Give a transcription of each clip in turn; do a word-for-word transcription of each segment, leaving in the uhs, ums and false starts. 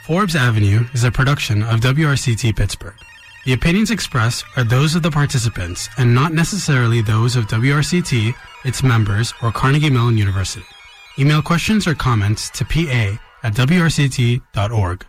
Forbes Avenue is a production of W R C T Pittsburgh. The opinions expressed are those of the participants and not necessarily those of W R C T, its members, or Carnegie Mellon University. Email questions or comments to p a at w r c t dot org.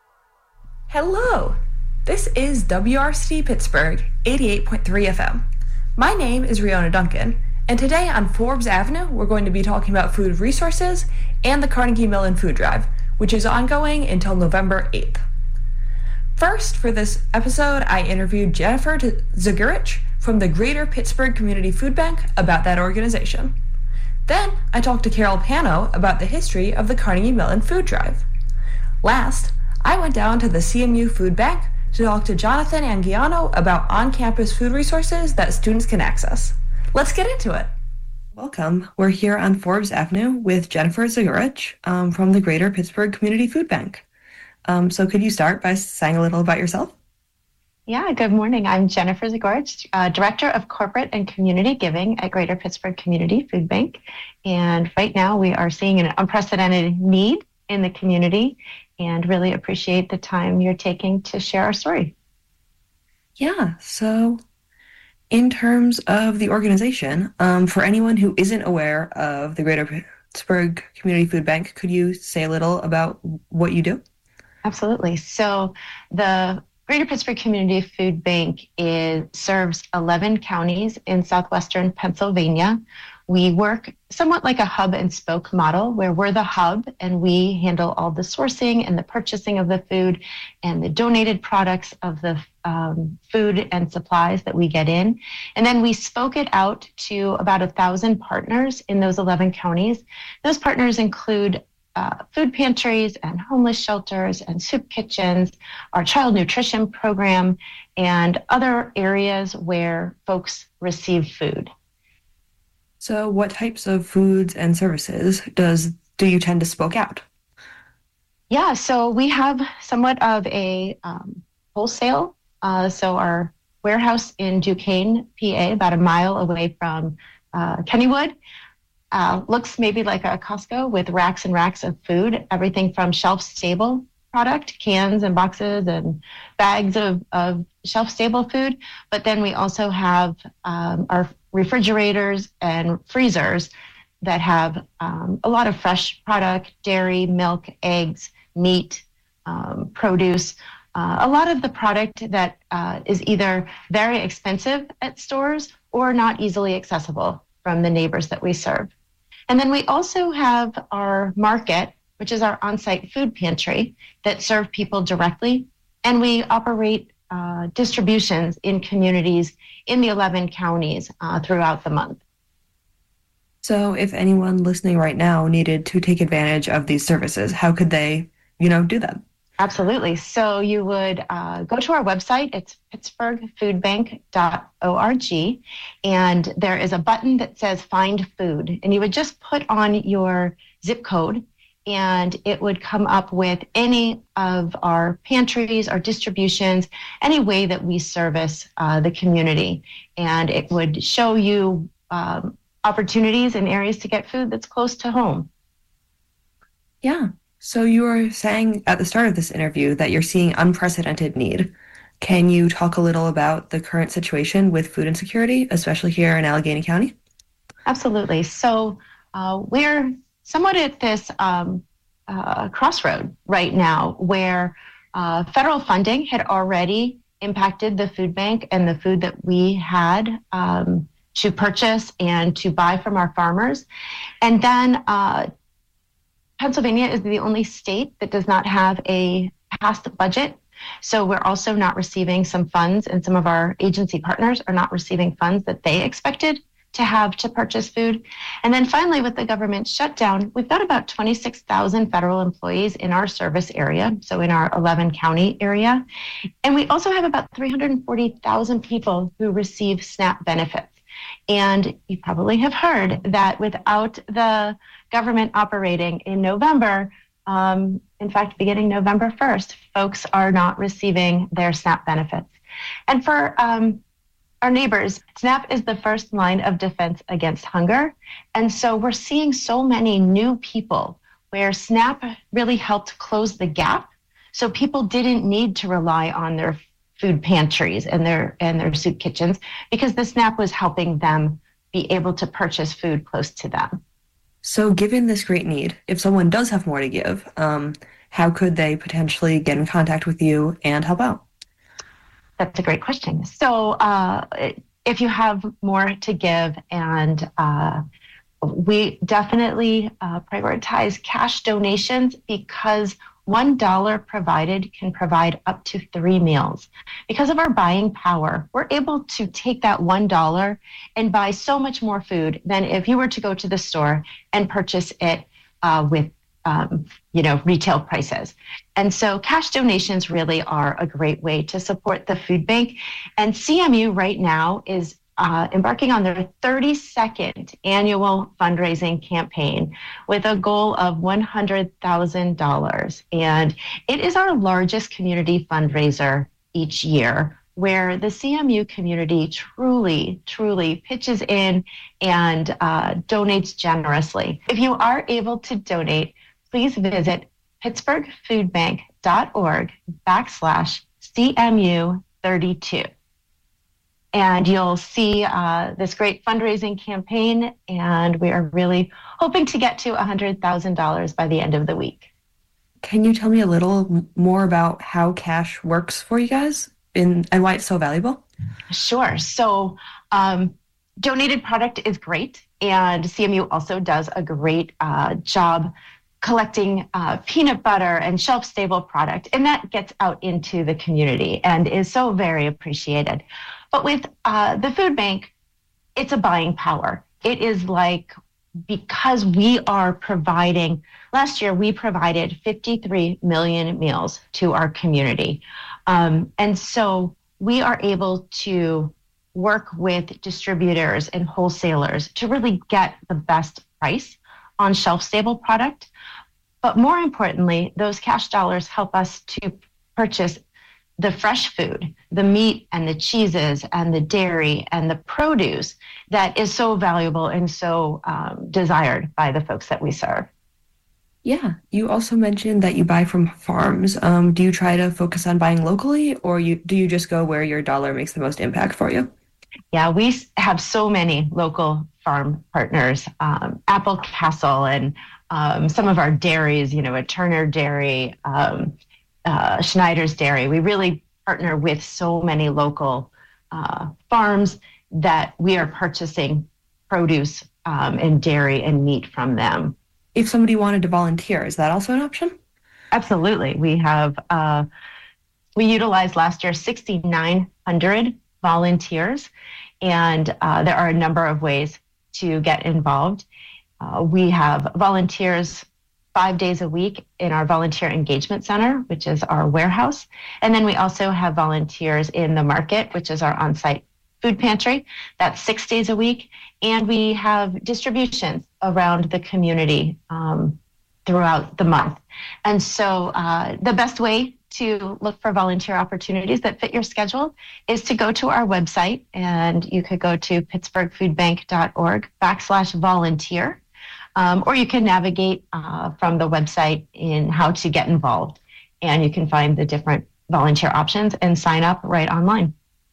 Hello! This is W R C T Pittsburgh eighty-eight point three F M. My name is Riona Duncan, and today on Forbes Avenue, we're going to be talking about food resources and the Carnegie Mellon Food Drive, which is ongoing until November eighth. First, for this episode, I interviewed Jennifer Zagurich from the Greater Pittsburgh Community Food Bank about that organization. Then, I talked to Carol Pano about the history of the Carnegie Mellon Food Drive. Last, I went down to the C M U Food Bank to talk to Jonathan Anguiano about on-campus food resources that students can access. Let's get into it. Welcome. We're here on Forbes Avenue with Jennifer Zagurich um, from the Greater Pittsburgh Community Food Bank. Um, so could you start by saying a little about yourself? Yeah, good morning. I'm Jennifer Zagurich, uh, Director of Corporate and Community Giving at Greater Pittsburgh Community Food Bank. And right now we are seeing an unprecedented need in the community and really appreciate the time you're taking to share our story. Yeah, so in terms of the organization, um, for anyone who isn't aware of the Greater Pittsburgh Community Food Bank, could you say a little about what you do? Absolutely. So the Greater Pittsburgh Community Food Bank is, serves eleven counties in southwestern Pennsylvania. We work somewhat like a hub and spoke model where we're the hub and we handle all the sourcing and the purchasing of the food and the donated products of the um, food and supplies that we get in. And then we spoke it out to about a thousand partners in those eleven counties. Those partners include uh, food pantries and homeless shelters and soup kitchens, our child nutrition program, and other areas where folks receive food. So what types of foods and services does do you tend to spoke out? Yeah, so we have somewhat of a um, wholesale. Uh, so our warehouse in Duquesne, P A, about a mile away from uh, Kennywood, uh, looks maybe like a Costco with racks and racks of food, everything from shelf-stable product, cans and boxes and bags of, of shelf-stable food. But then we also have um, our refrigerators and freezers that have um, a lot of fresh product, dairy, milk, eggs, meat, um, produce, uh, a lot of the product that uh, is either very expensive at stores or not easily accessible from the neighbors that we serve. And then we also have our market, which is our on-site food pantry that serve people directly. And we operate uh, distributions in communities in the eleven counties uh, throughout the month. So if anyone listening right now needed to take advantage of these services, how could they, you know, do that? Absolutely. So you would uh, go to our website. It's pittsburgh food bank dot org. And there is a button that says Find Food. And you would just put on your zip code and it would come up with any of our pantries, our distributions, any way that we service uh, the community. And it would show you um, opportunities and areas to get food that's close to home. Yeah. So you were saying at the start of this interview that you're seeing unprecedented need. Can you talk a little about the current situation with food insecurity, especially here in Allegheny County? Absolutely. So uh, we're somewhat at this um, uh, crossroad right now where uh, federal funding had already impacted the food bank and the food that we had um, to purchase and to buy from our farmers. And then uh, Pennsylvania is the only state that does not have a passed budget. So we're also not receiving some funds, and some of our agency partners are not receiving funds that they expected to have to purchase food. And then finally, with the government shutdown, we've got about twenty-six thousand federal employees in our service area, so in our eleven county area. And we also have about three hundred forty thousand people who receive SNAP benefits. And you probably have heard that without the government operating in November, um, in fact, beginning November first, folks are not receiving their SNAP benefits. And for um, our neighbors, SNAP is the first line of defense against hunger. And so we're seeing so many new people where SNAP really helped close the gap So people didn't need to rely on their food pantries and their and their soup kitchens because the SNAP was helping them be able to purchase food close to them. So given this great need, if someone does have more to give, um, how could they potentially get in contact with you and help out? That's a great question. So uh, if you have more to give, and uh, we definitely uh, prioritize cash donations because one dollar provided can provide up to three meals. Because of our buying power, we're able to take that one dollar and buy so much more food than if you were to go to the store and purchase it uh, with um, you know, retail prices. And so cash donations really are a great way to support the food bank. And C M U right now is Uh, embarking on their thirty-second annual fundraising campaign with a goal of one hundred thousand dollars. And it is our largest community fundraiser each year, where the C M U community truly, truly pitches in and uh, donates generously. If you are able to donate, please visit pittsburghfoodbank.org backslash CMU 32. And you'll see uh, this great fundraising campaign, and we are really hoping to get to one hundred thousand dollars by the end of the week. Can you tell me a little more about how cash works for you guys in, and why it's so valuable? Sure. So um, donated product is great, and C M U also does a great uh, job collecting uh, peanut butter and shelf-stable product, and that gets out into the community and is so very appreciated. But with uh, the food bank, it's a buying power. It is like, because we are providing, last year we provided fifty-three million meals to our community. Um, and so we are able to work with distributors and wholesalers to really get the best price on shelf-stable product. But more importantly, those cash dollars help us to purchase the fresh food, the meat and the cheeses and the dairy and the produce that is so valuable and so um, desired by the folks that we serve. Yeah, you also mentioned that you buy from farms. Um, do you try to focus on buying locally, or you do you just go where your dollar makes the most impact for you? Yeah, we have so many local farm partners, um, Apple Castle and um, some of our dairies, you know, a Turner Dairy, um, Uh, Schneider's Dairy. We really partner with so many local uh, farms that we are purchasing produce um, and dairy and meat from them. If somebody wanted to volunteer, is that also an option? Absolutely. We have, uh, we utilized last year six thousand nine hundred volunteers, and uh, there are a number of ways to get involved. Uh, we have volunteers five days a week in our Volunteer Engagement Center, which is our warehouse. And then we also have volunteers in the market, which is our on-site food pantry. That's six days a week. And we have distributions around the community um, throughout the month. And so uh, the best way to look for volunteer opportunities that fit your schedule is to go to our website, and you could go to pittsburghfoodbank.org backslash volunteer. Um, or you can navigate uh, from the website in how to get involved, and you can find the different volunteer options and sign up right online.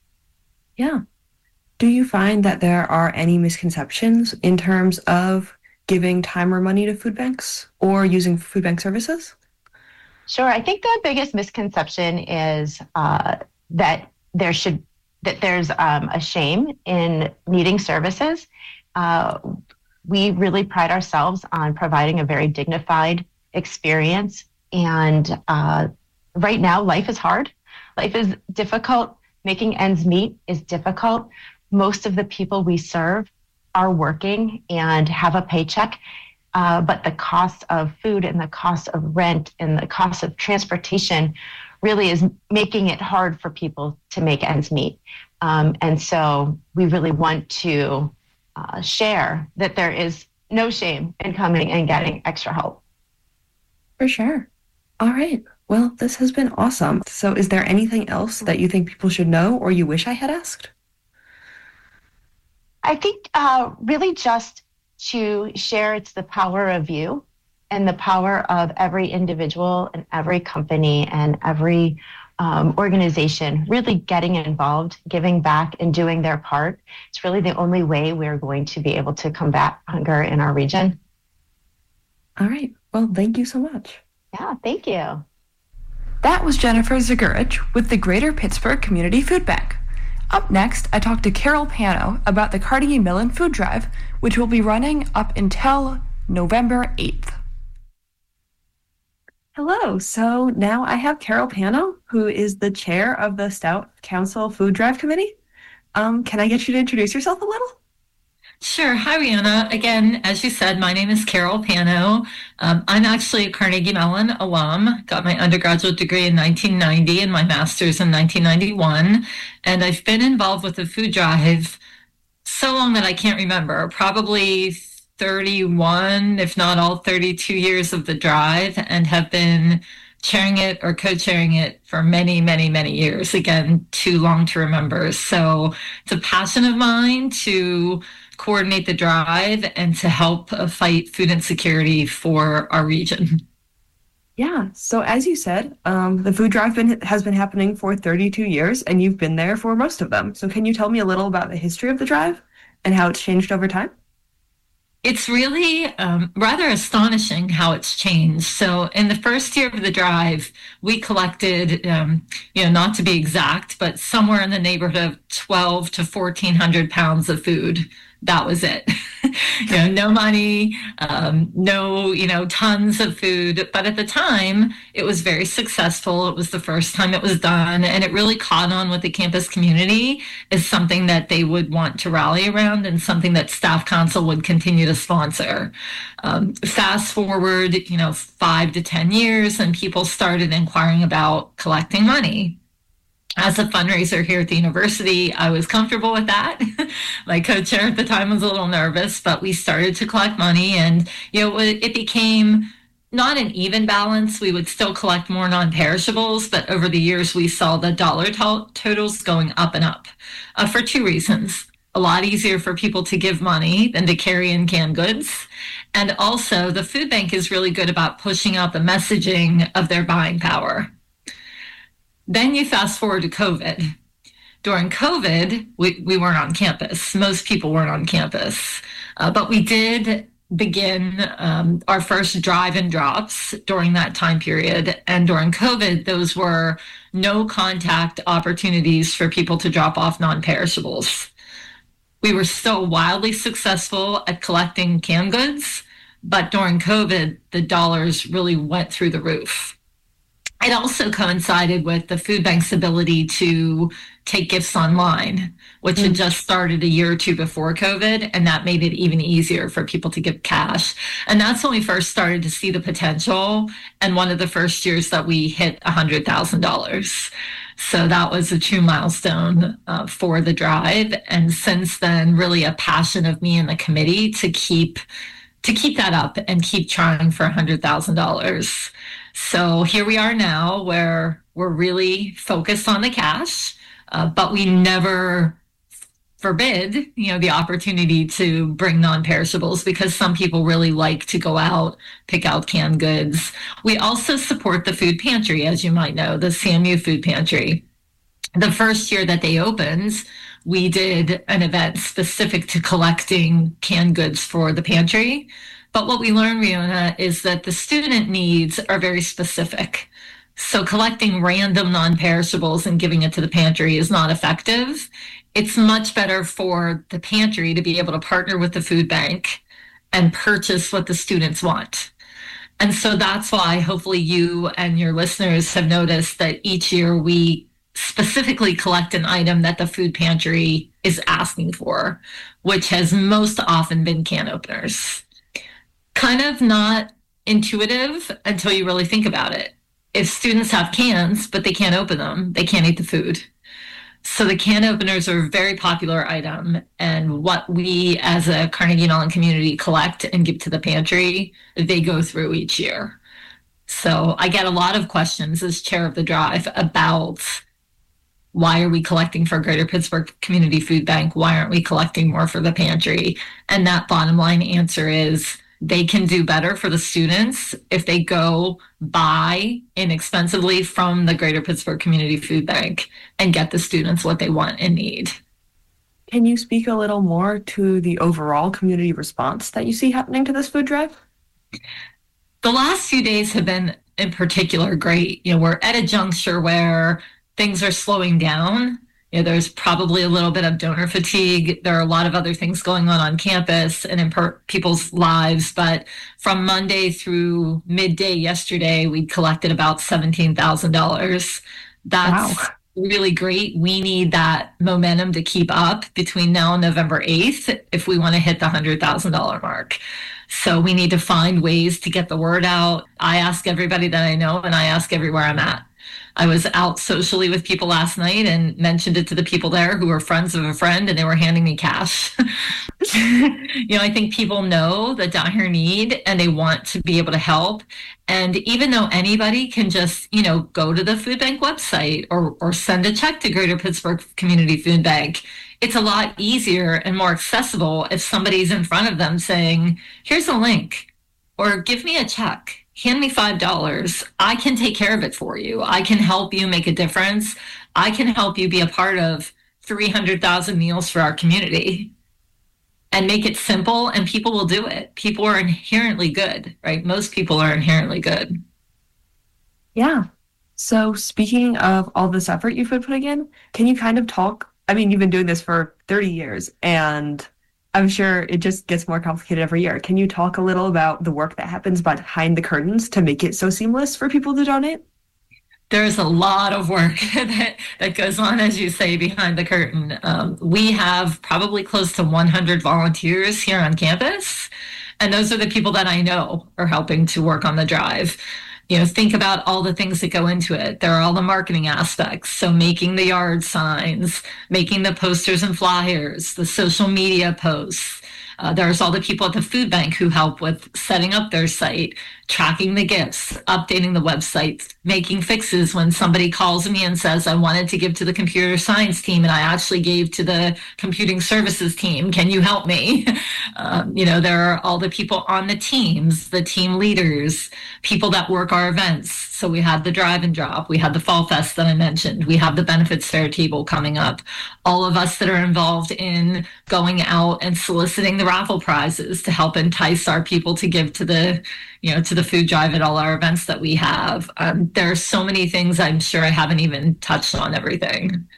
Yeah. Do you find that there are any misconceptions in terms of giving time or money to food banks or using food bank services? Sure. I think the biggest misconception is uh, that there should that there's um, a shame in needing services. Uh, We really pride ourselves on providing a very dignified experience. And uh, right now, life is hard. Life is difficult. Making ends meet is difficult. Most of the people we serve are working and have a paycheck, uh, but the cost of food and the cost of rent and the cost of transportation really is making it hard for people to make ends meet. Um, and so we really want to Uh, share that there is no shame in coming and getting extra help. For sure. All right. Well, this has been awesome. So is there anything else that you think people should know or you wish I had asked? I think uh, really just to share it's the power of you. and the power of every individual and every company and every um, organization really getting involved, giving back, and doing their part. It's really the only way we're going to be able to combat hunger in our region. All right. Well, thank you so much. Yeah, thank you. That was Jennifer Zagurich with the Greater Pittsburgh Community Food Bank. Up next, I talked to Carol Pano about the Carnegie Mellon Food Drive, which will be running up until November eighth. Hello. So now I have Carol Pano, who is the chair of the Stout Council Food Drive Committee. Um, can I get you to introduce yourself a little? Sure. Hi, Rihanna. Again, as you said, my name is Carol Pano. Um, I'm actually a Carnegie Mellon alum. Got my undergraduate degree in nineteen ninety and my master's in nineteen ninety-one. And I've been involved with the food drive so long that I can't remember, probably thirty-one, if not all thirty-two years of the drive, and have been chairing it or co-chairing it for many, many, many years. Again, too long to remember. So it's a passion of mine to coordinate the drive and to help uh, fight food insecurity for our region. Yeah. So as you said, um, the food drive been, has been happening for thirty-two years, and you've been there for most of them. So can you tell me a little about the history of the drive and how it's changed over time? It's really um, rather astonishing how it's changed. So in the first year of the drive, we collected, um, you know, not to be exact, but somewhere in the neighborhood of twelve to fourteen hundred pounds of food. That was it. you know, no money, um, no, you know, tons of food. But at the time, it was very successful. It was the first time it was done. And it really caught on with the campus community as something that they would want to rally around and something that Staff Council would continue to sponsor. Um, fast forward, you know, five to ten years, and people started inquiring about collecting money. As a fundraiser here at the university, I was comfortable with that. My co-chair at the time was a little nervous, but we started to collect money, and you know, it became not an even balance. We would still collect more non-perishables, but over the years, we saw the dollar to- totals going up and up uh, for two reasons. A lot easier for people to give money than to carry in canned goods. And also, the food bank is really good about pushing out the messaging of their buying power. Then you fast forward to COVID. During COVID, we, we weren't on campus. Most people weren't on campus. Uh, but we did begin um, our first drive-in drops during that time period. And during COVID, those were no contact opportunities for people to drop off non-perishables. We were still wildly successful at collecting canned goods, but during COVID, the dollars really went through the roof. It also coincided with the food bank's ability to take gifts online, which had just started a year or two before COVID, and that made it even easier for people to give cash. And that's when we first started to see the potential, and one of the first years that we hit one hundred thousand dollars. So that was a true milestone uh, for the drive. And since then, really a passion of me and the committee to keep to keep that up and keep trying for one hundred thousand dollars. So here we are now where we're really focused on the cash, uh, but we never forbid, you know, the opportunity to bring non-perishables because some people really like to go out, pick out canned goods. We also support the food pantry, as you might know, the S A M U food pantry. The first year that they opened, we did an event specific to collecting canned goods for the pantry. But what we learned, Riona, is that the student needs are very specific. So collecting random non-perishables and giving it to the pantry is not effective. It's much better for the pantry to be able to partner with the food bank and purchase what the students want. And so that's why hopefully you and your listeners have noticed that each year we specifically collect an item that the food pantry is asking for, which has most often been can openers. Kind of not intuitive until you really think about it. If students have cans, but they can't open them, they can't eat the food. So the can openers are a very popular item, and what we as a Carnegie Mellon community collect and give to the pantry, they go through each year. So I get a lot of questions as chair of the drive about why are we collecting for Greater Pittsburgh Community Food Bank? Why aren't we collecting more for the pantry? And that bottom line answer is they can do better for the students if they go buy inexpensively from the Greater Pittsburgh Community Food Bank and get the students what they want and need. Can you speak a little more to the overall community response that you see happening to this food drive? The last few days have been in particular great. You know, we're at a juncture where things are slowing down. You know, there's probably a little bit of donor fatigue. There are a lot of other things going on on campus and in per- people's lives. But from Monday through midday yesterday, we collected about seventeen thousand dollars. That's wow. Really great. We need that momentum to keep up between now and November eighth if we want to hit the one hundred thousand dollars mark. So we need to find ways to get the word out. I ask everybody that I know, and I ask everywhere I'm at. I was out socially with people last night and mentioned it to the people there who were friends of a friend, and they were handing me cash. You know, I think people know the dire need and they want to be able to help. And even though anybody can just, you know, go to the food bank website or, or send a check to Greater Pittsburgh Community Food Bank, it's a lot easier and more accessible if somebody's in front of them saying, here's a link, or give me a check. Hand me five dollars. I can take care of it for you. I can help you make a difference. I can help you be a part of three hundred thousand meals for our community, and make it simple, and people will do it. People are inherently good, right? Most people are inherently good. Yeah. So speaking of all this effort you've been putting in, can you kind of talk? I mean, you've been doing this for thirty years, and I'm sure it just gets more complicated every year. Can you talk a little about the work that happens behind the curtains to make it so seamless for people to donate? There's a lot of work that, that goes on, as you say, behind the curtain. Um, we have probably close to one hundred volunteers here on campus, and those are the people that I know are helping to work on the drive. You know, think about all the things that go into it. There are all the marketing aspects. So making the yard signs, making the posters and flyers, the social media posts. Uh, there's all the people at the food bank who help with setting up their site, tracking the gifts, updating the website, making fixes when somebody calls me and says, I wanted to give to the computer science team and I actually gave to the computing services team. Can you help me? Um, you know, there are all the people on the teams, the team leaders, people that work our events. So we had the drive and drop. We had the Fall Fest that I mentioned. We have the benefits fair table coming up. All of us that are involved in going out and soliciting the raffle prizes to help entice our people to give to the, you know, to the food drive at all our events that we have. Um, there are so many things. I'm sure I haven't even touched on everything.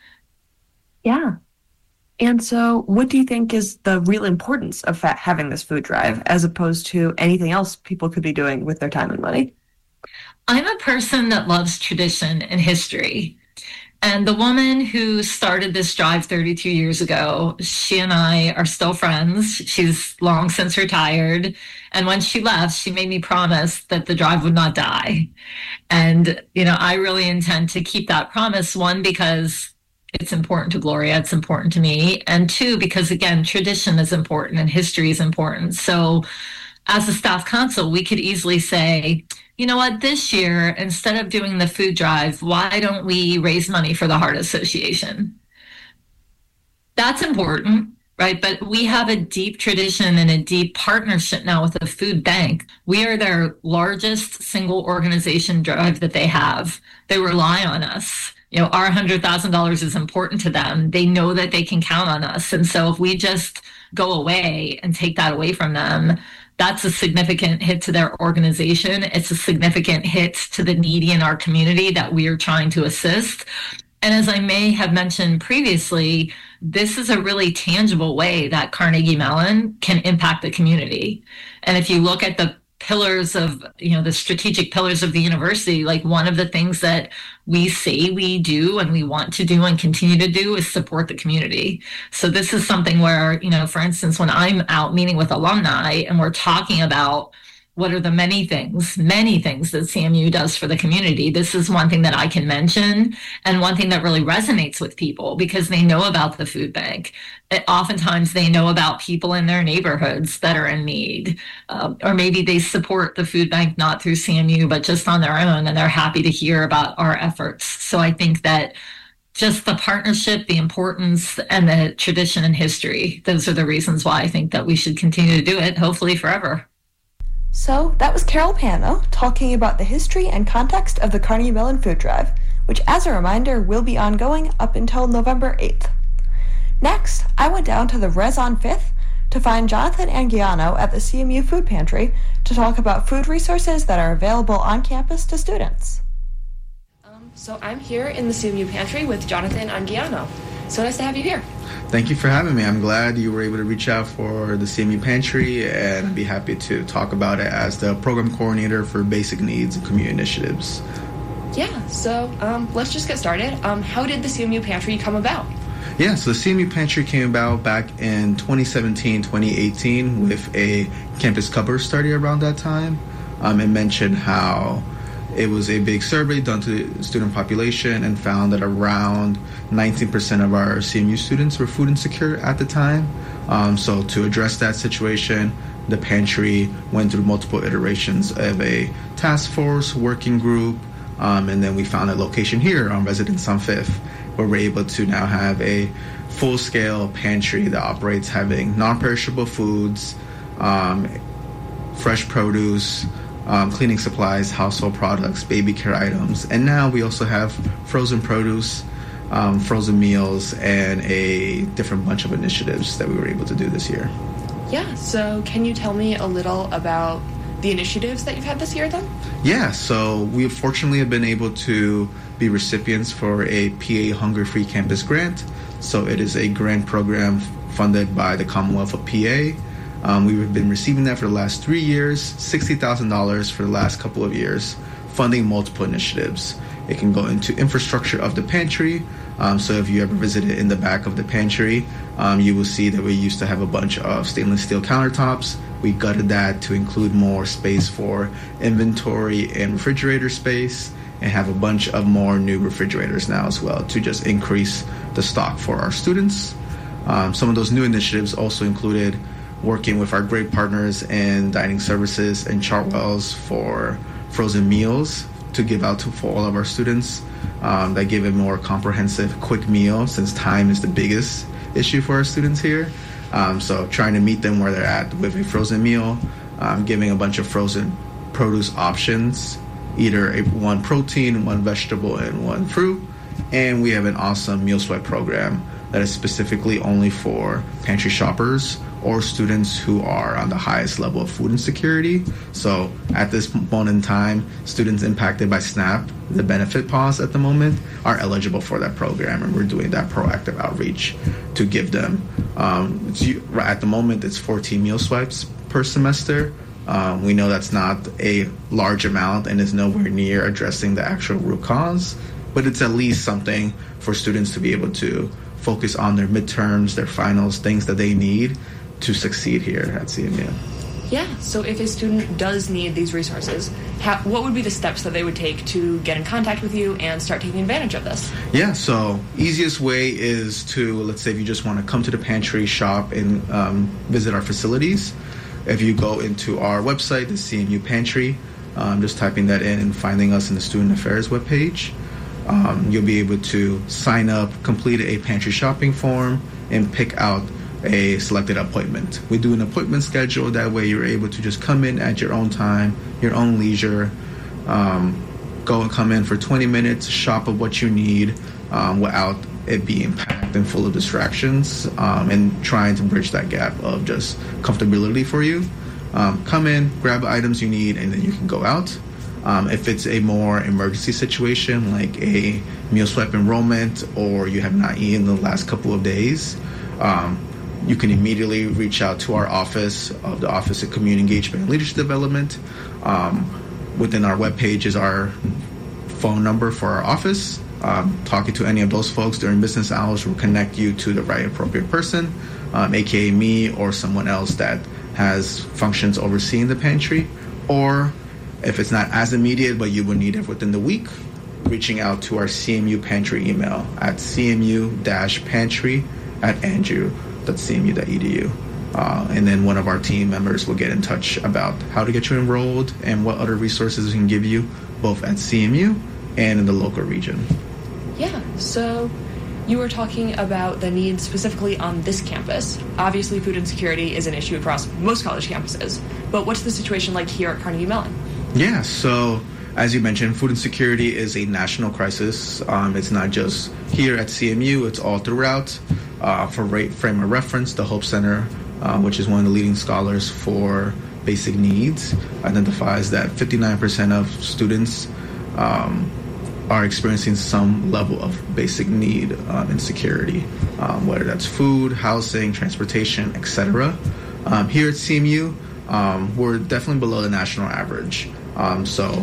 Yeah. And so what do you think is the real importance of fa- having this food drive as opposed to anything else people could be doing with their time and money? I'm a person that loves tradition and history. And the woman who started this drive thirty-two years ago, she and I are still friends. She's long since retired. And when she left, she made me promise that the drive would not die. And, you know, I really intend to keep that promise. One, because it's important to Gloria, it's important to me. And two, because, again, tradition is important and history is important. So as a staff council, we could easily say, you know what, this year, instead of doing the food drive, why don't we raise money for the Heart Association? That's important, right? But we have a deep tradition and a deep partnership now with the food bank. We are their largest single organization drive that they have. They rely on us. You know, our one hundred thousand dollars is important to them. They know that they can count on us. And so if we just go away and take that away from them, that's a significant hit to their organization. It's a significant hit to the needy in our community that we are trying to assist. And as I may have mentioned previously, this is a really tangible way that Carnegie Mellon can impact the community. And if you look at the pillars of, you know, the strategic pillars of the university, like one of the things that we say we do and we want to do and continue to do is support the community. So this is something where, you know, for instance, when I'm out meeting with alumni and we're talking about what are the many things, many things that C M U does for the community, this is one thing that I can mention and one thing that really resonates with people because they know about the food bank. It, oftentimes they know about people in their neighborhoods that are in need, um, or maybe they support the food bank not through C M U, but just on their own, and they're happy to hear about our efforts. So I think that just the partnership, the importance, and the tradition and history, those are the reasons why I think that we should continue to do it, hopefully forever. So that was Carol Pano talking about the history and context of the Carnegie Mellon Food Drive, which, as a reminder, will be ongoing up until November eighth. Next, I went down to the Res on fifth to find Jonathan Anguiano at the C M U Food Pantry to talk about food resources that are available on campus to students. Um, so I'm here in the C M U Pantry with Jonathan Anguiano. So nice to have you here. Thank you for having me. I'm glad you were able to reach out for the C M U Pantry, and I'd be happy to talk about it as the program coordinator for basic needs and community initiatives. Yeah, so um, let's just get started. Um, how did the C M U Pantry come about? Yeah, so the C M U Pantry came about back in twenty seventeen, twenty eighteen with a campus cupboard study around that time. Um, it mentioned how it was a big survey done to the student population and found that around nineteen percent of our C M U students were food insecure at the time. Um, so to address that situation, the pantry went through multiple iterations of a task force, working group, um, and then we found a location here on Residence on fifth, where we're able to now have a full-scale pantry that operates having non-perishable foods, um, fresh produce, Um, cleaning supplies, household products, baby care items, and now we also have frozen produce, um, frozen meals, and a different bunch of initiatives that we were able to do this year. Yeah, so can you tell me a little about the initiatives that you've had this year then? Yeah, so we fortunately have been able to be recipients for a P A Hunger-Free Campus grant. So it is a grant program funded by the Commonwealth of P A. Um, we've been receiving that for the last three years, sixty thousand dollars for the last couple of years, funding multiple initiatives. It can go into infrastructure of the pantry. Um, so if you ever visited in the back of the pantry, um, you will see that we used to have a bunch of stainless steel countertops. We gutted that to include more space for inventory and refrigerator space, and have a bunch of more new refrigerators now as well to just increase the stock for our students. Um, some of those new initiatives also included working with our great partners in dining services and Chartwells for frozen meals to give out to for all of our students um, that give a more comprehensive, quick meal, since time is the biggest issue for our students here. Um, so trying to meet them where they're at with a frozen meal, um, giving a bunch of frozen produce options, either a, one protein, one vegetable, and one fruit. And we have an awesome meal sweat program that is specifically only for pantry shoppers or students who are on the highest level of food insecurity. So at this moment in time, students impacted by SNAP, the benefit pause at the moment, are eligible for that program, and we're doing that proactive outreach to give them. Um, it's, at the moment, it's fourteen meal swipes per semester. Um, we know that's not a large amount and is nowhere near addressing the actual root cause, but it's at least something for students to be able to focus on their midterms, their finals, things that they need to succeed here at C M U. Yeah, so if a student does need these resources, how, what would be the steps that they would take to get in contact with you and start taking advantage of this? Yeah, so easiest way is to, let's say if you just want to come to the pantry, shop, and um, visit our facilities. If you go into our website, the C M U Pantry, um, just typing that in and finding us in the Student Affairs webpage, um, you'll be able to sign up, complete a pantry shopping form, and pick out a selected appointment. We do an appointment schedule. That way you're able to just come in at your own time, your own leisure, um, go and come in for twenty minutes, shop of what you need um, without it being packed and full of distractions, um, and trying to bridge that gap of just comfortability for you. Um, come in, grab the items you need, and then you can go out. Um, if it's a more emergency situation like a meal swipe enrollment, or you have not eaten the last couple of days, um, you can immediately reach out to our office of the Office of Community Engagement and Leadership Development. Um, within our webpage is our phone number for our office. Um, talking to any of those folks during business hours will connect you to the right appropriate person, um, aka me or someone else that has functions overseeing the pantry. Or if it's not as immediate but you will need it within the week, reaching out to our C M U Pantry email at c m u dash pantry at andrew dot c m u dot e d u. Uh, and then one of our team members will get in touch about how to get you enrolled and what other resources we can give you both at C M U and in the local region. Yeah, so You were talking about the needs specifically on this campus. Obviously, food insecurity is an issue across most college campuses, but what's the situation like here at Carnegie Mellon? Yeah, so as you mentioned, food insecurity is a national crisis. Um, it's not just here at C M U, it's all throughout. Uh, for rate, frame of reference, the Hope Center, uh, which is one of the leading scholars for basic needs, identifies that fifty-nine percent of students um, are experiencing some level of basic need um, insecurity, um, whether that's food, housing, transportation, et cetera. Um, here at C M U, um, we're definitely below the national average. Um, so,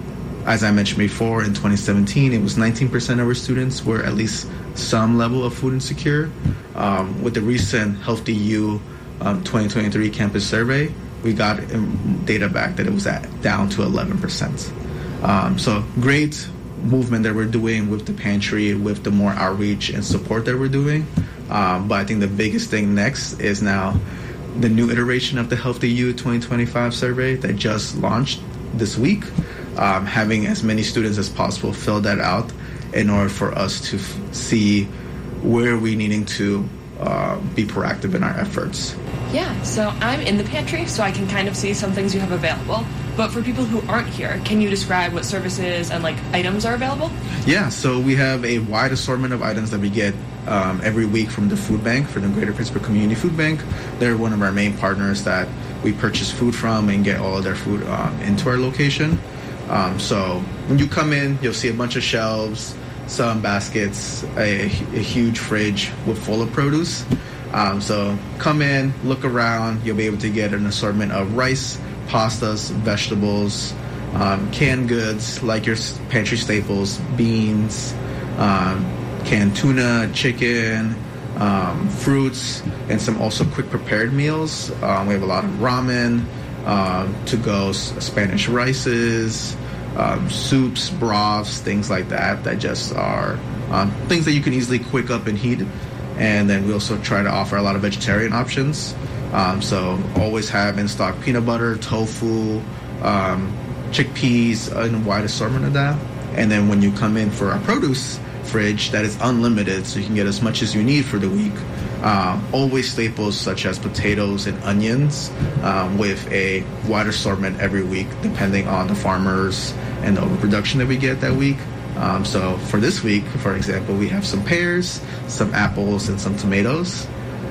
as I mentioned before, in twenty seventeen, it was nineteen percent of our students were at least some level of food insecure. Um, with the recent Healthy U um, twenty twenty-three campus survey, we got data back that it was at down to eleven percent. Um, so, great movement that we're doing with the pantry, with the more outreach and support that we're doing. Um, but I think the biggest thing next is now the new iteration of the Healthy U twenty twenty-five survey that just launched this week, um, having as many students as possible fill that out in order for us to f- see where we're needing to uh, be proactive in our efforts. Yeah, so I'm in the pantry, so I can kind of see some things you have available. But for people who aren't here, can you describe what services and like items are available? Yeah, so we have a wide assortment of items that we get um, every week from the food bank, from the Greater Pittsburgh Community Food Bank. They're one of our main partners that we purchase food from and get all of their food um, into our location. Um, so when you come in, you'll see a bunch of shelves, some baskets, a, a huge fridge with full of produce. Um, so come in, look around. You'll be able to get an assortment of rice, pastas, vegetables, um, canned goods like your pantry staples, beans, um, canned tuna, chicken, um, fruits, and some also quick prepared meals. Um, we have a lot of ramen, um, to-go Spanish rices, um, soups, broths, things like that that just are um, things that you can easily quick up and heat. And then we also try to offer a lot of vegetarian options. Um, so always have in stock peanut butter, tofu, um, chickpeas, and a wide assortment of that. And then when you come in for our produce fridge, that is unlimited, so you can get as much as you need for the week. Um, always staples such as potatoes and onions, um, with a wide assortment every week, depending on the farmers and the overproduction that we get that week. Um, so for this week, for example, we have some pears, some apples, and some tomatoes.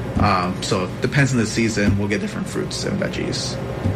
Um, so it depends on the season. We'll get different fruits and veggies.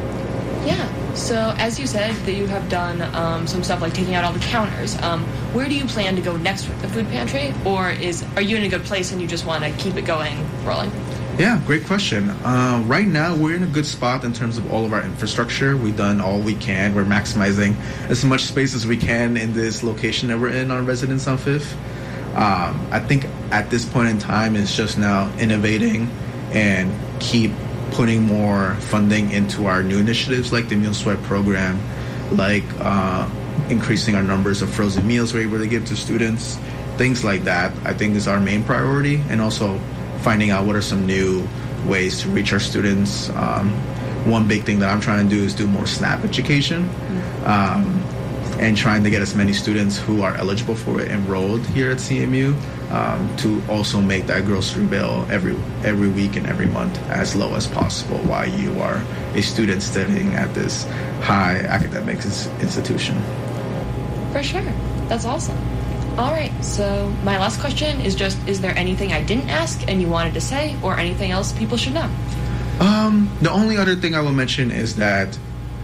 Yeah. So as you said that you have done um, some stuff like taking out all the counters, um, where do you plan to go next with the food pantry? Or is are you in a good place and you just want to keep it going, rolling? Yeah, great question. Uh, right now, we're in a good spot in terms of all of our infrastructure. We've done all we can. We're maximizing as much space as we can in this location that we're in on Residence on Fifth. Um, I think at this point in time, it's just now innovating and keep putting more funding into our new initiatives like the Meal Sweat program, like uh, increasing our numbers of frozen meals we're able to give to students, things like that. I think is our main priority, and also finding out what are some new ways to reach our students. Um, one big thing that I'm trying to do is do more SNAP education, um, and trying to get as many students who are eligible for it enrolled here at C M U, um, to also make that grocery bill every every week and every month as low as possible while you are a student studying at this high academic institution. For sure. That's awesome. All right, so my last question is just, is there anything I didn't ask and you wanted to say, or anything else people should know? Um, the only other thing I will mention is that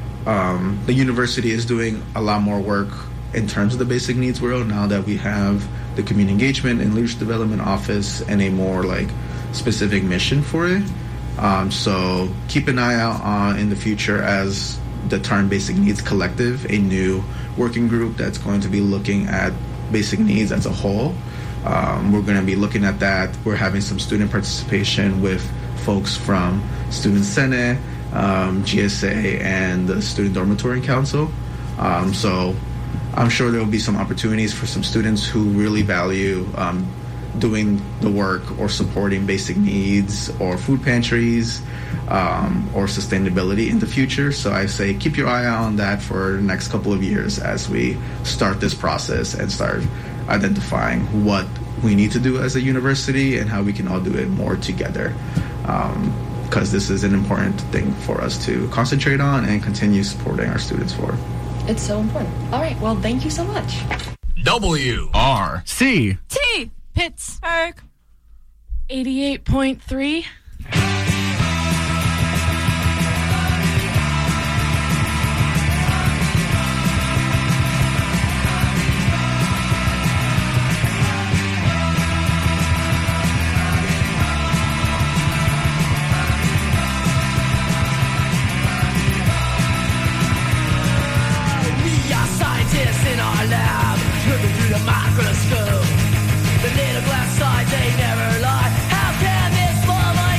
um, the university is doing a lot more work in terms of the basic needs world now that we have the community engagement and leadership development office and a more like specific mission for it. Um, so keep an eye out on in the future as the Tarn Basic Needs Collective, a new working group that's going to be looking at basic needs as a whole. Um, we're going to be looking at that. We're having some student participation with folks from Student Senate, um, G S A, and the Student Dormitory Council. Um, so I'm sure there will be some opportunities for some students who really value um, doing the work or supporting basic needs or food pantries, um, or sustainability in the future. So I say keep your eye out on that for the next couple of years as we start this process and start identifying what we need to do as a university and how we can all do it more together. Um, because this is an important thing for us to concentrate on and continue supporting our students for. It's so important. All right, well, thank you so much. W R C T Pittsburgh eighty-eight point three. In our lab, looking through the microscope. The little glass side, they never lie. How can this small light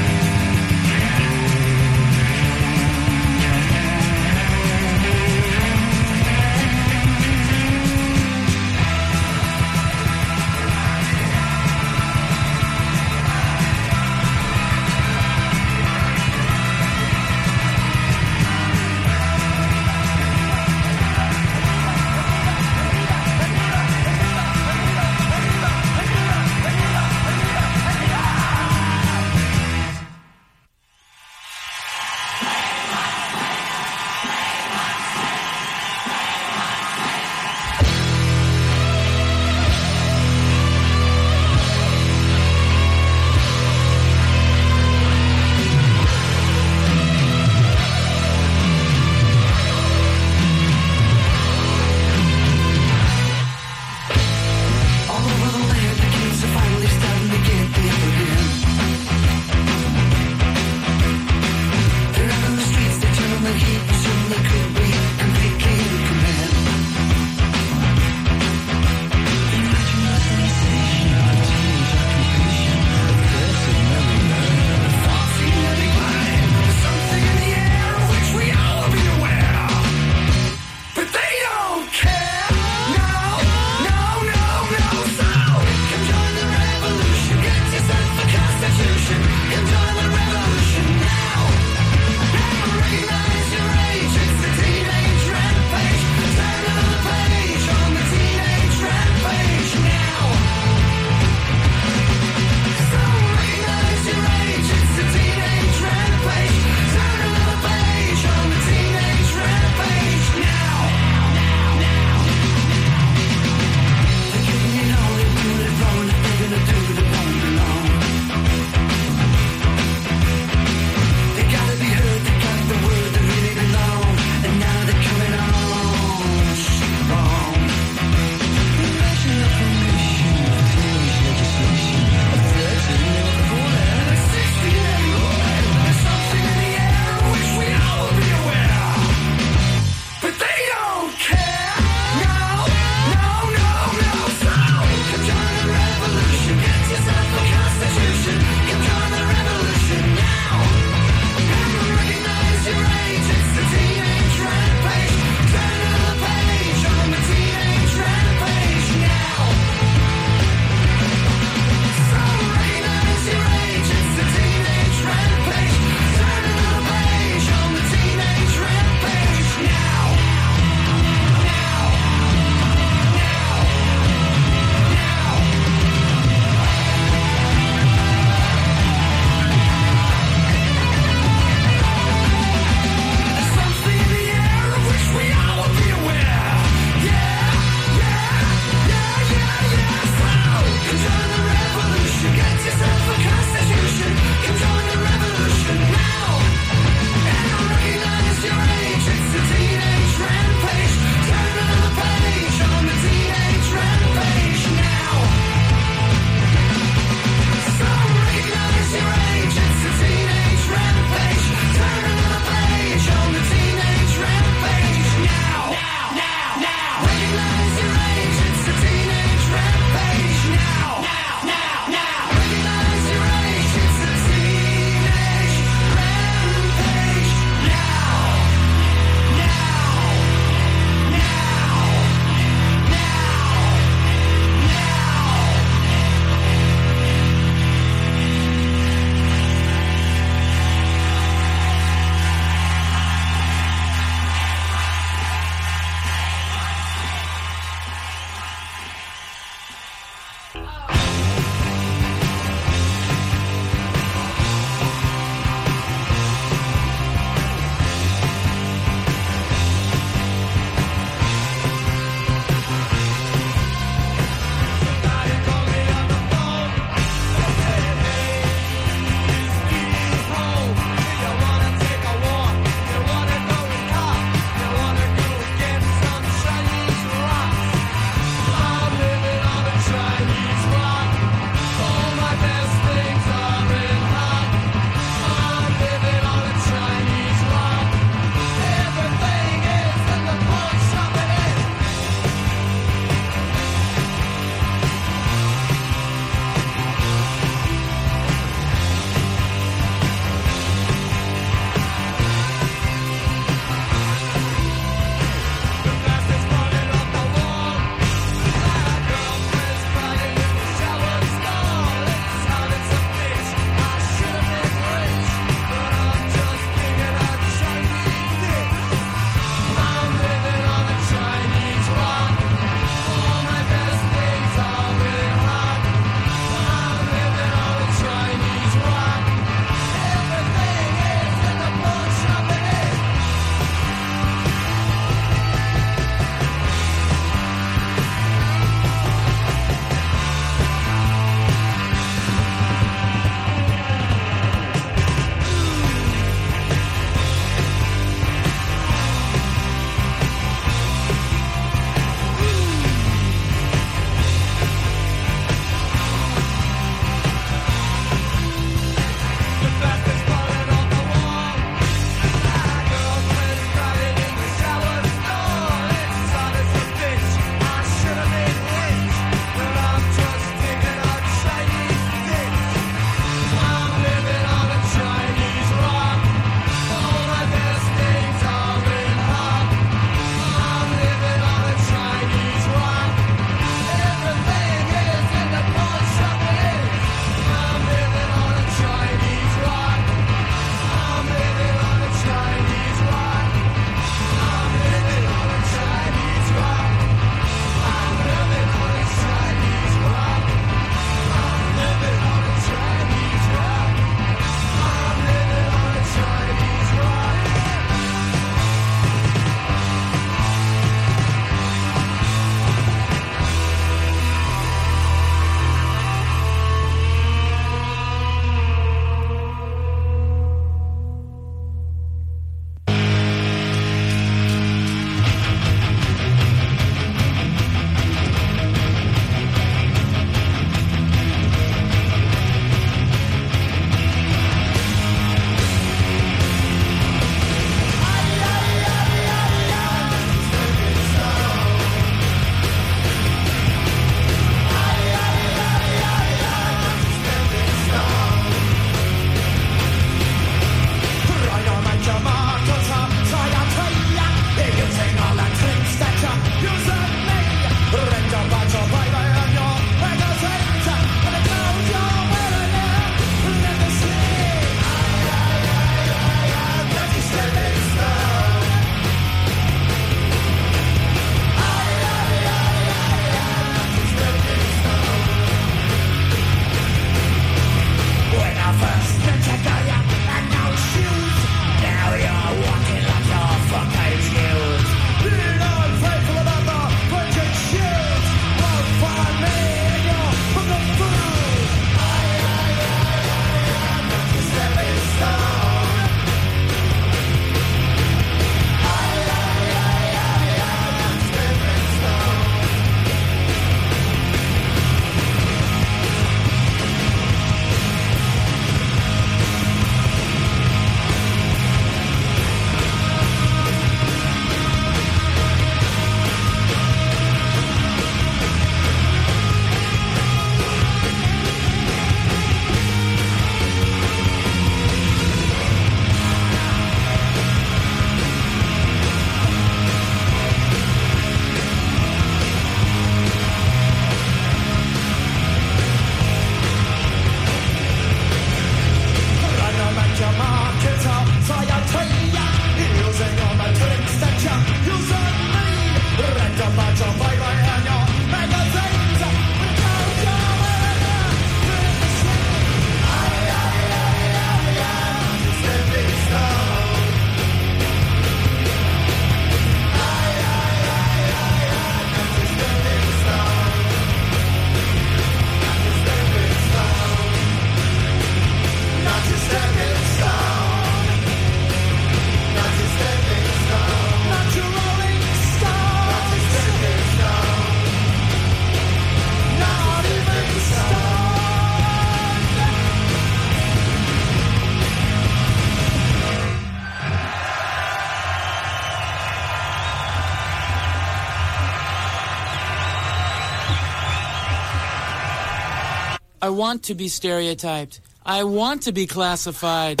I want to be stereotyped. I want to be classified.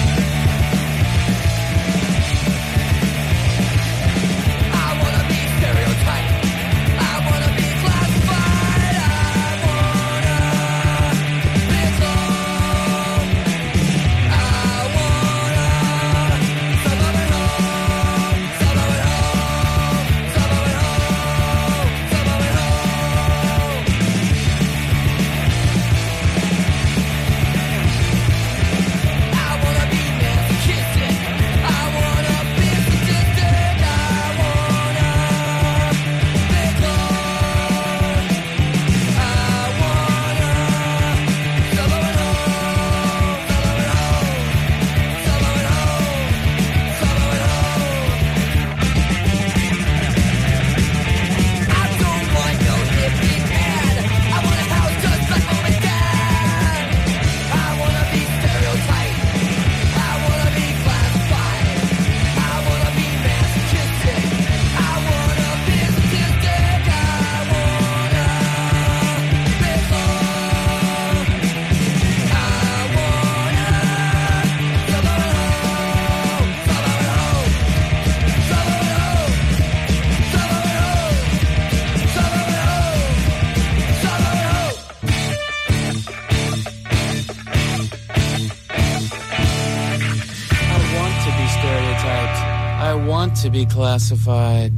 To be classified.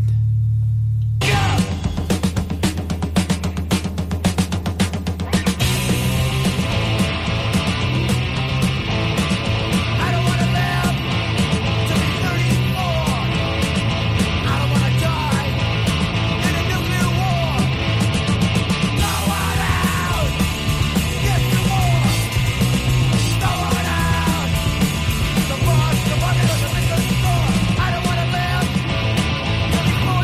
I don't wanna live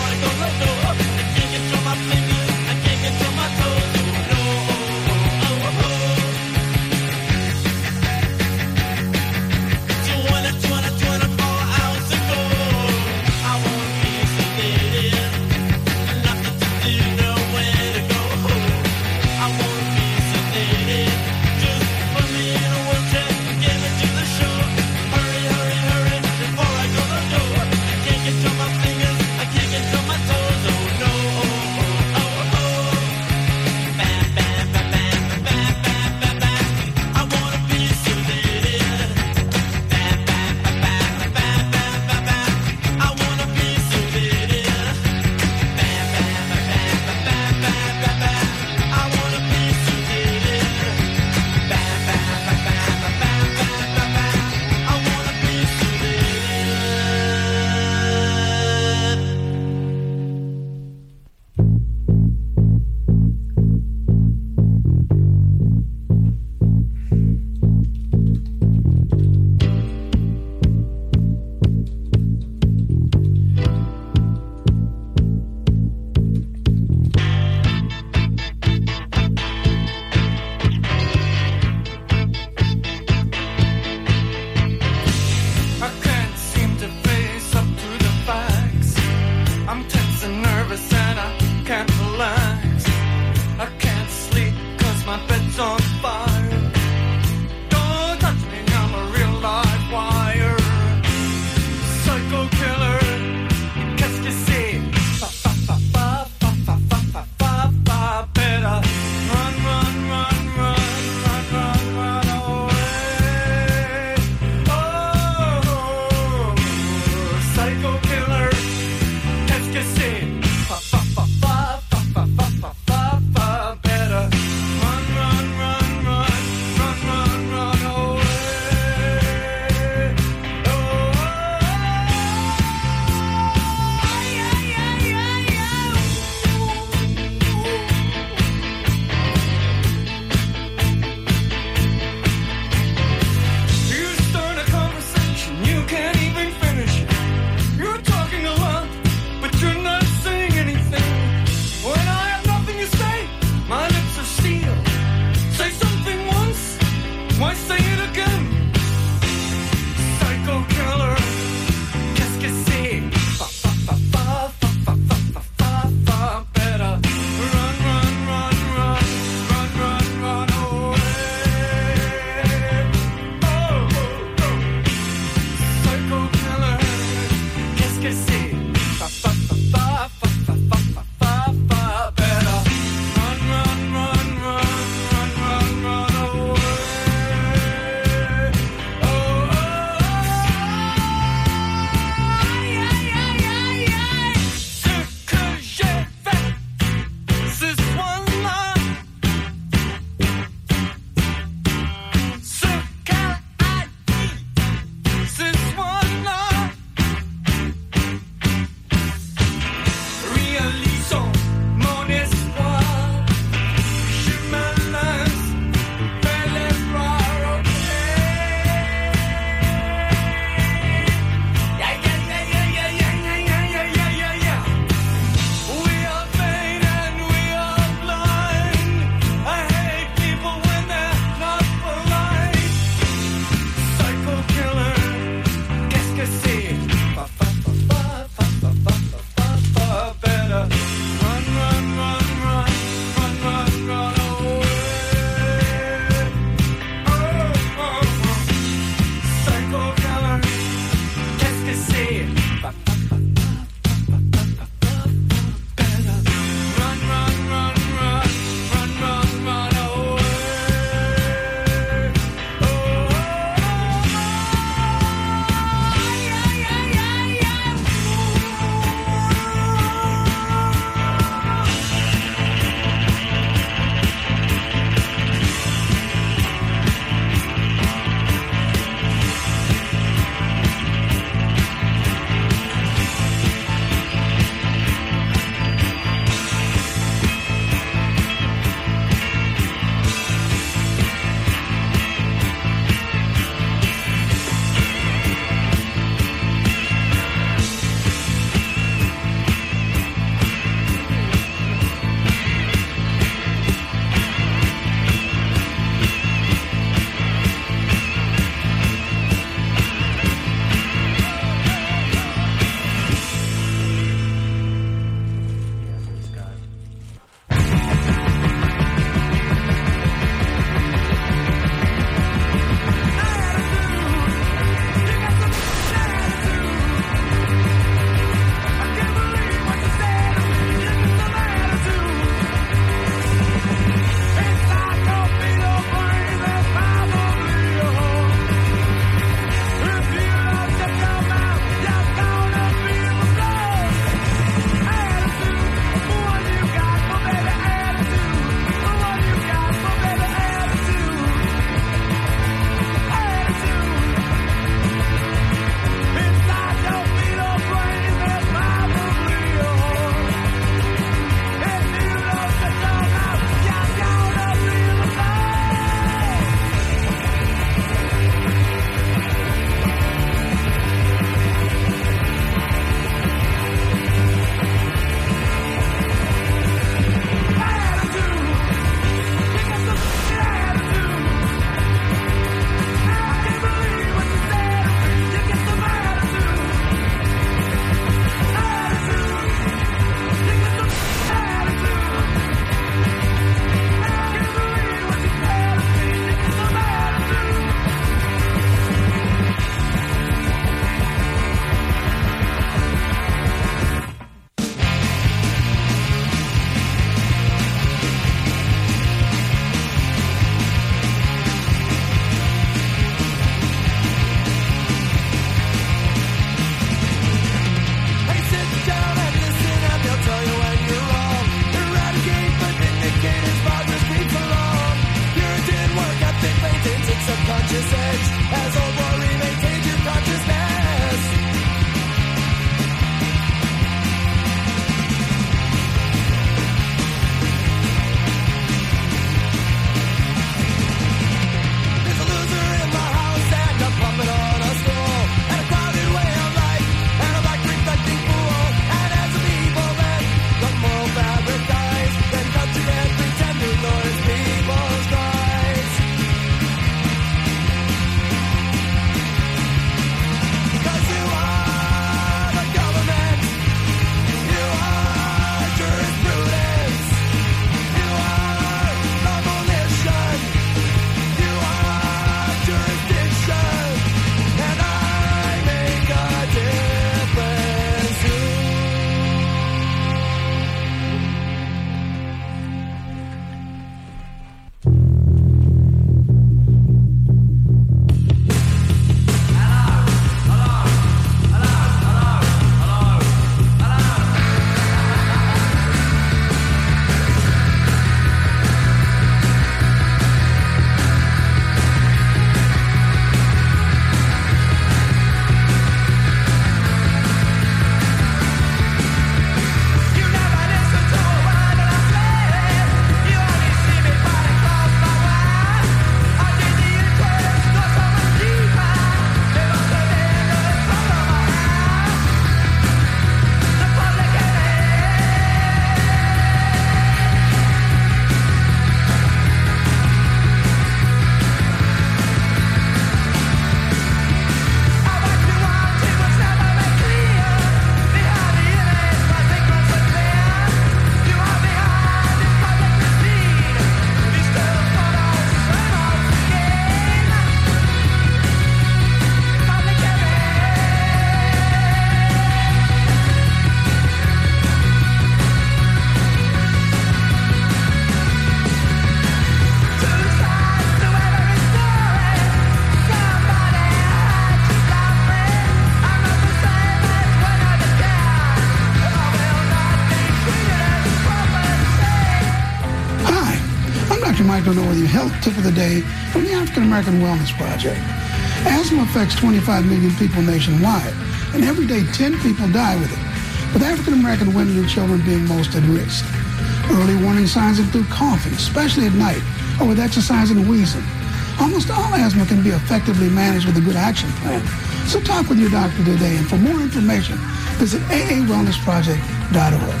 like to know whether your health tip of the day from the African American Wellness Project. Asthma affects twenty-five million people nationwide, and every day ten people die with it, with African American women and children being most at risk. Early warning signs include coughing, especially at night, or with exercise and wheezing. Almost all asthma can be effectively managed with a good action plan. So talk with your doctor today, and for more information, visit a a wellness project dot org.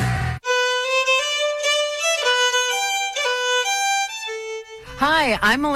Hi, I'm Melissa.